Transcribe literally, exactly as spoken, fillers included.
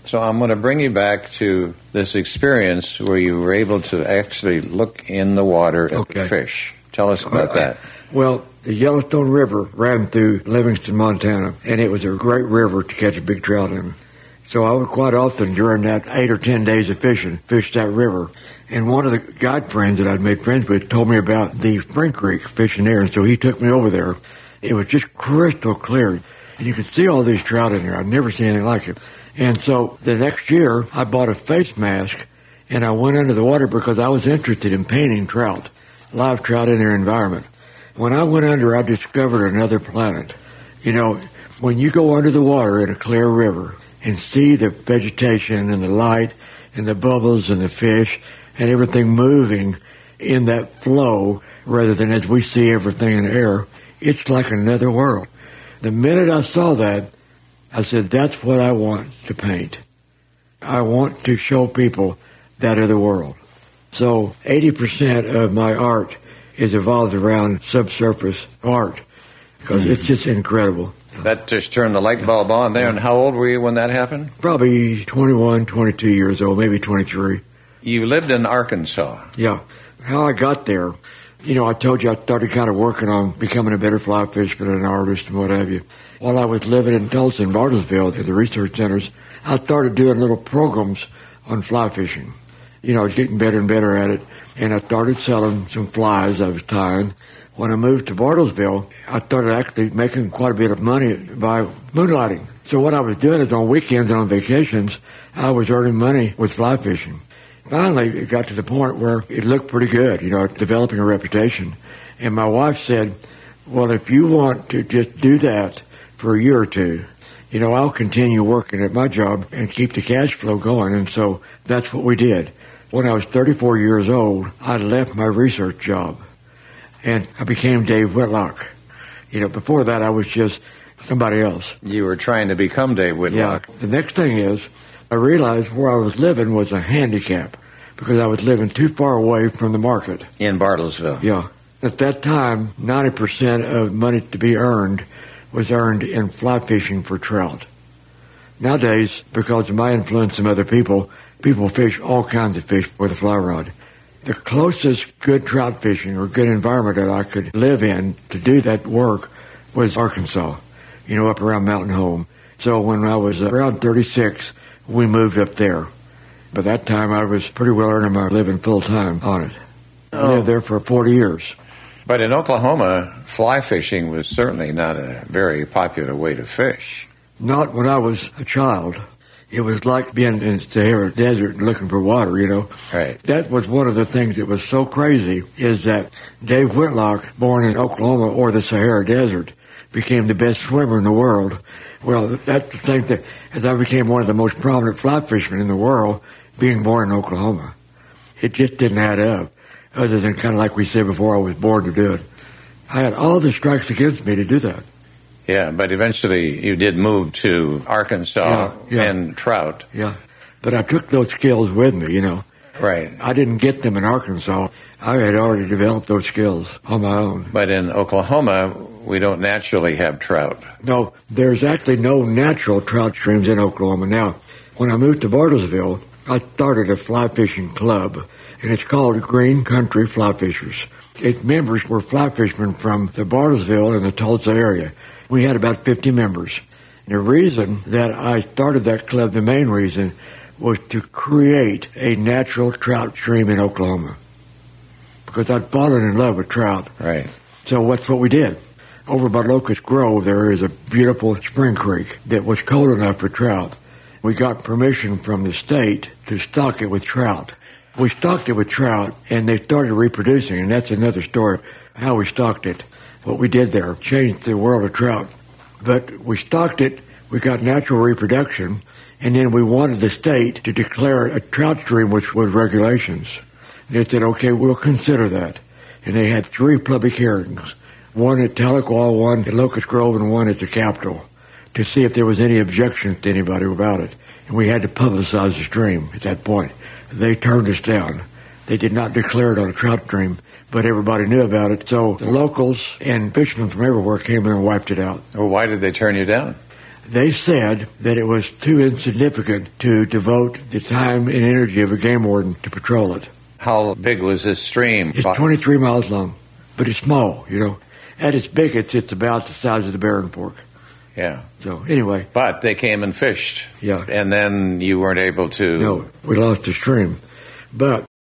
So I'm going to bring you back to this experience where you were able to actually look in the water at okay. the fish. Tell us about uh, that. Well, the Yellowstone River ran through Livingston, Montana, and it was a great river to catch a big trout in. So I would quite often, during that eight or ten days of fishing, fish that river. And one of the guide friends that I'd made friends with told me about the Spring Creek fishing there, and so he took me over there. It was just crystal clear, and you could see all these trout in there. I'd never seen anything like it. And so the next year, I bought a face mask, and I went under the water because I was interested in painting trout, live trout in their environment. When I went under, I discovered another planet. You know, when you go under the water in a clear river and see the vegetation and the light and the bubbles and the fish and everything moving in that flow rather than as we see everything in the air, it's like another world. The minute I saw that, I said, that's what I want to paint. I want to show people that other world. So eighty percent of my art is evolved around subsurface art because mm-hmm. it's just incredible. That just turned the light bulb on there. And how old were you when that happened? Probably twenty-one, twenty-two years old, maybe twenty-three. You lived in Arkansas. Yeah. How I got there, you know, I told you I started kind of working on becoming a better fly fisherman and an artist and what have you. While I was living in Tulsa and Bartlesville at the research centers, I started doing little programs on fly fishing. You know, I was getting better and better at it, and I started selling some flies I was tying. When I moved to Bartlesville, I started actually making quite a bit of money by moonlighting. So what I was doing is on weekends and on vacations, I was earning money with fly fishing. Finally, it got to the point where it looked pretty good, you know, developing a reputation. And my wife said, well, if you want to just do that for a year or two, you know, I'll continue working at my job and keep the cash flow going. And so that's what we did. When I was thirty-four years old, I left my research job, and I became Dave Whitlock. You know, before that, I was just somebody else. You were trying to become Dave Whitlock. Yeah. The next thing is, I realized where I was living was a handicap because I was living too far away from the market. In Bartlesville. Yeah. At that time, ninety percent of money to be earned was earned in fly fishing for trout. Nowadays, because of my influence from other people, people fish all kinds of fish with a fly rod. The closest good trout fishing or good environment that I could live in to do that work was Arkansas, you know, up around Mountain Home. So when I was around thirty-six, we moved up there. By that time, I was pretty well earning my living full-time on it. I oh. lived there for forty years. But in Oklahoma, fly fishing was certainly not a very popular way to fish. Not when I was a child. It was like being in the Sahara Desert looking for water, you know. Right. That was one of the things that was so crazy is that Dave Whitlock, born in Oklahoma or the Sahara Desert, became the best swimmer in the world. Well, that's the same thing. As I became one of the most prominent fly fishermen in the world, being born in Oklahoma. It just didn't add up, other than kind of like we said before, I was born to do it. I had all the strikes against me to do that. Yeah, but eventually you did move to Arkansas yeah, yeah. and trout. Yeah, but I took those skills with me, you know. Right. I didn't get them in Arkansas. I had already developed those skills on my own. But in Oklahoma, we don't naturally have trout. No, there's actually no natural trout streams in Oklahoma. Now, when I moved to Bartlesville, I started a fly fishing club, and it's called Green Country Fly Fishers. Its members were fly fishermen from the Bartlesville and the Tulsa area. We had about fifty members. And the reason that I started that club, the main reason, was to create a natural trout stream in Oklahoma. Because I'd fallen in love with trout. Right. So that's what we did. Over by Locust Grove, there is a beautiful spring creek that was cold enough for trout. We got permission from the state to stock it with trout. We stocked it with trout, and they started reproducing, and that's another story, how we stocked it. What we did there changed the world of trout. But we stocked it, we got natural reproduction, and then we wanted the state to declare a trout stream, which was regulations. And they said, okay, we'll consider that. And they had three public hearings, one at Tahlequah, one at Locust Grove, and one at the Capitol, to see if there was any objection to anybody about it. And we had to publicize the stream at that point. They turned us down. They did not declare it on a trout stream, but everybody knew about it. So the locals and fishermen from everywhere came in and wiped it out. Well, why did they turn you down? They said that it was too insignificant to devote the time and energy of a game warden to patrol it. How big was this stream? It's twenty-three miles long, but it's small, you know. At its biggest, it's about the size of the Barren Fork. Yeah. So, anyway. But they came and fished. Yeah. And then you weren't able to... No, we lost the stream. But